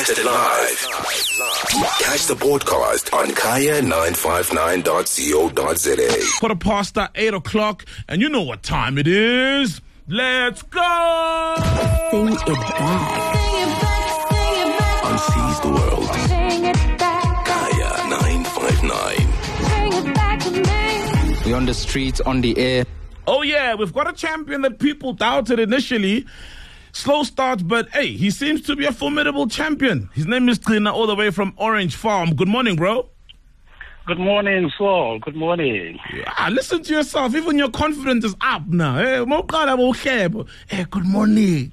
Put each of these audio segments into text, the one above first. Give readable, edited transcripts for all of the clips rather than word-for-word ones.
broadcasted live. Catch the podcast on kaya959.co.za. 8:15, and you know what time it is. Let's go! Sing it back. On Seize the World. Kaya 959. We're on the streets, on the air. Oh yeah, we've got a champion that people doubted initially. Slow start, but hey, he seems to be a formidable champion. His name is Trina, all the way from Orange Farm. Good morning, bro. Good morning, Saul. Good morning. Yeah, listen to yourself. Even your confidence is up now. Hey, good morning.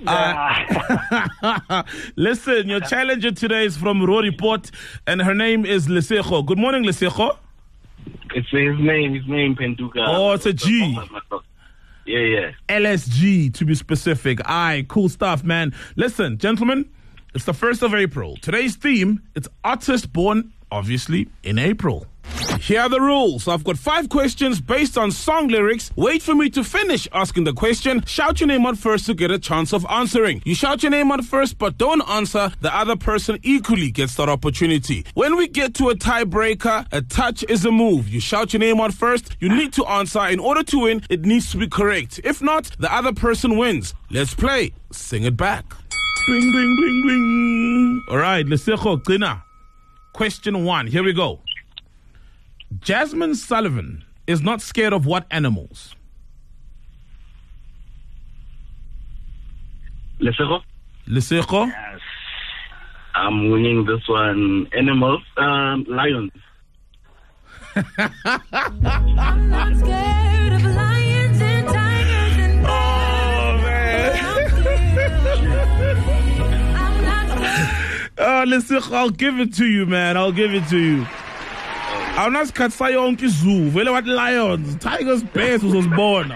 Listen, your challenger today is from Rory Port, and her name is Lesego. Good morning, Lesego. It's his name, Penduka. Oh, it's a G. Yeah. LSG, to be specific. Aye, cool stuff, man. Listen, gentlemen, it's the 1st of April. Today's theme, it's artists born, obviously, in April. Here are the rules. I've got 5 questions based on song lyrics. Wait for me to finish asking the question. Shout your name out first to get a chance of answering. You shout your name out first, but don't answer. The other person equally gets that opportunity. When we get to a tiebreaker, a touch is a move. You shout your name out first. You need to answer. In order to win, it needs to be correct. If not, the other person wins. Let's play. Sing it back. Ding, ding, ding, ding. All right, Lesego, Trina. Question 1. Here we go. Jasmine Sullivan is not scared of what animals? Lesego? Lesego? Yes. I'm winning this one. Animals, lions. I'm not scared of lions and tigers and bears. I'm not scared. Lesego, I'll give it to you, man. I'll give it to you. I'm not Katsayonki Zoo. Vele what lions, tigers, bears was born.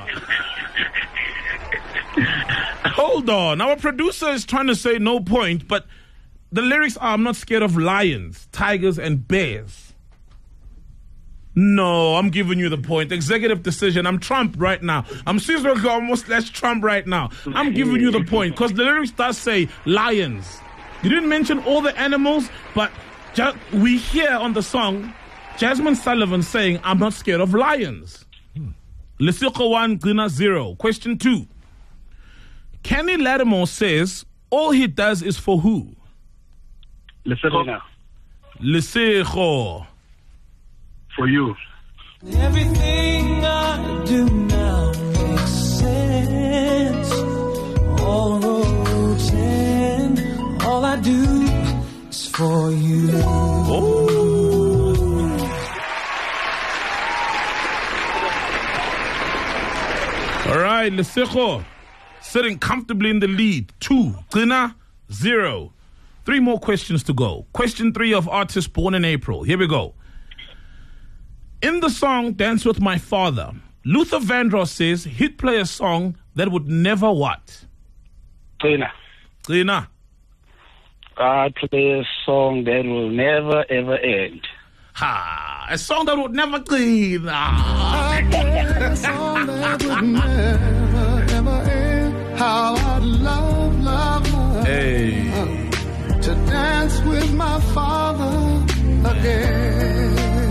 Hold on. Our producer is trying to say no point, but the lyrics are, I'm not scared of lions, tigers, and bears. No, I'm giving you the point. Executive decision. I'm Trump right now. I'm Caesar almost less Trump right now. I'm giving you the point because the lyrics does say lions. You didn't mention all the animals, but we hear on the song Jasmine Sullivan saying, I'm not scared of lions. Lesego 1, Trina 0. Question 2. Kenny Lattimore says, all he does is for who? Lesego. Lesego. For you. Everything I do now makes sense. All roads end. All I do is for you. Oh. All right, Lesego sitting comfortably in the lead. 2, Trina 0. 3 more questions to go. Question 3 of artists born in April. Here we go. In the song Dance With My Father, Luther Vandross says he'd play a song that would never what? Trina. I play a song that will never ever end. Ha! A song that would never clean. I play a song that would never ever end. How I'd love Hey. to dance with my father again.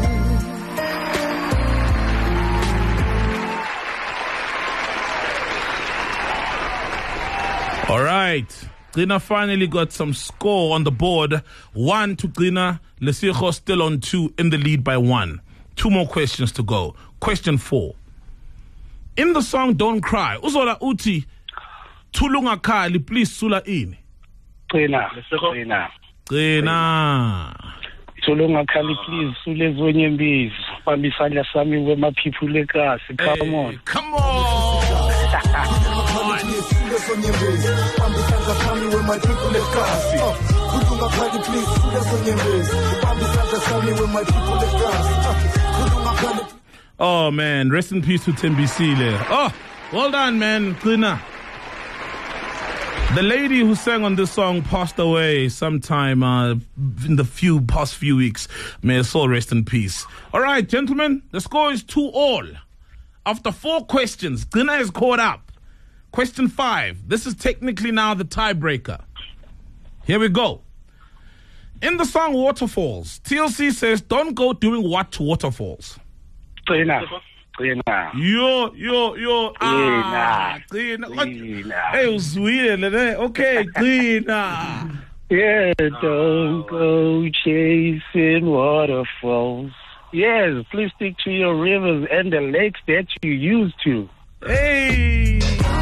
All right. Trina finally got some score on the board. 1 to Trina. Lesego still on 2 in the lead by 1. 2 more questions to go. Question 4. In the song Don't Cry, Uzola uti Tulunga Kali, please sula ini. Trina. Tulunga Kali, please sule zonye mbizi. Pambisanya sami with my people lekasi. Come on. Come on. Oh man, rest in peace to Tembisile. Oh, well done, man. Trina. The lady who sang on this song passed away sometime in the past few weeks. May her soul rest in peace. All right, gentlemen, the score is 2-2. After 4 questions, Trina is caught up. Question 5. This is technically now the tiebreaker. Here we go. In the song Waterfalls, TLC says, don't go doing what to waterfalls? Qina. Yo. Qina. Qina. Hey, uzwile, okay, Qina. Yeah, don't go chasing waterfalls. Yes, please stick to your rivers and the lakes that you used to. Hey.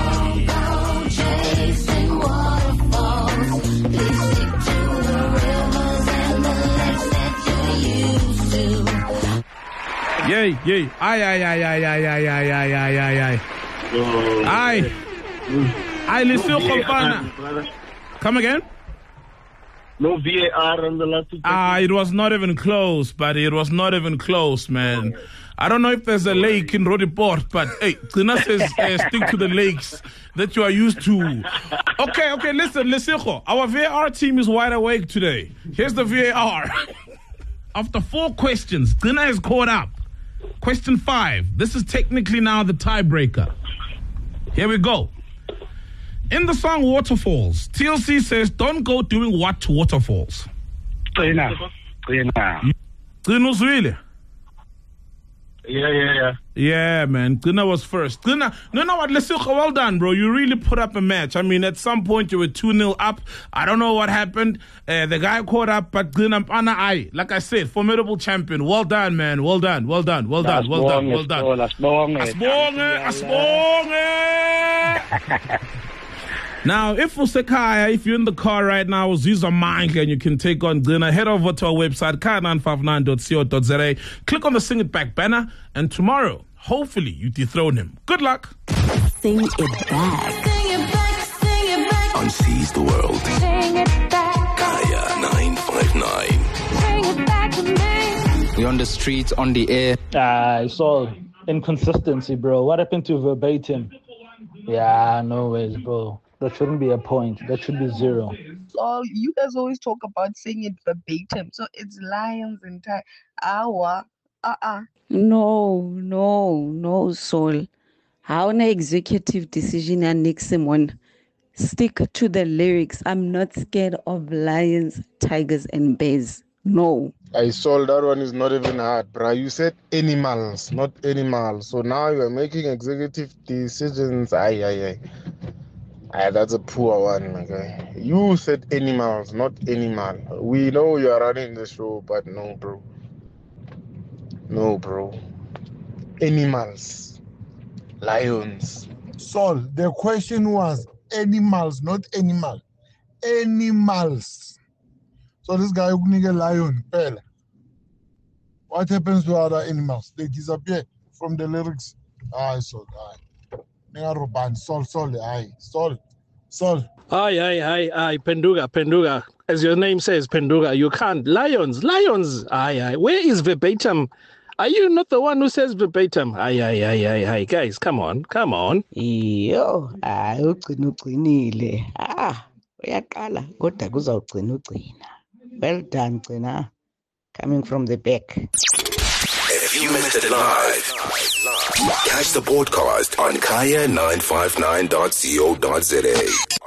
Yay. Aye, listen, Kompana. Come again? No VAR on the last two. It was not even close, buddy. It was not even close, man. I don't know if there's a lake in Rodiport, but hey, Tina says stick to the lakes that you are used to. Okay, listen, Lesego. Our VAR team is wide awake today. Here's the VAR. After 4 questions, Tina is caught up. Question 5. This is technically now the tiebreaker. Here we go. In the song Waterfalls, TLC says, don't go doing what to waterfalls? Qina. Qina uzwile? Yeah. Yeah, man. Qina was first. Qina, no, what, Lesego, well done, bro. You really put up a match. I mean, at some point you were 2-0 up. I don't know what happened. The guy caught up, but Qina Mpana, like I said, formidable champion. Well done, man. Well done. Asibonge. Now, if you're in the car right now, Ziza Mind, and you can take on Qina, head over to our website, kaya959.co.za. Click on the Sing It Back banner, and tomorrow, hopefully, you dethrone him. Good luck. Sing it back. On Seize the World. Sing it back. Kaya 959. Bring it back to me. We're on the streets, on the air. I saw inconsistency, bro. What happened to verbatim? Yeah, no ways, bro. That shouldn't be a point. That should be 0. So you guys always talk about saying it verbatim. So it's lions and tigers. No, Saul. How an executive decision and Nixon stick to the lyrics. I'm not scared of lions, tigers, and bears. No. I saw that one is not even hard, bro. You said animals, not animals. So now you are making executive decisions. Aye. That's a poor one, okay? You said animals, not animal. We know you are running the show, but no, bro. Animals. Lions. Saul, the question was animals, not animal. Animals. So this guy who nigga lion, pal. What happens to other animals? They disappear from the lyrics. Saul, Nigga Roban, Saul, Saul. Aye, Penduga. As your name says, Penduga, you can't. Lions. Aye. Where is verbatim? Are you not the one who says verbatim? Aye. Guys, come on. Yo, uqinile. Uyaqala kodwa kuzawugcina. Well done, Qina. Coming from the back. If you missed it live, catch the podcast on kaya959.co.za.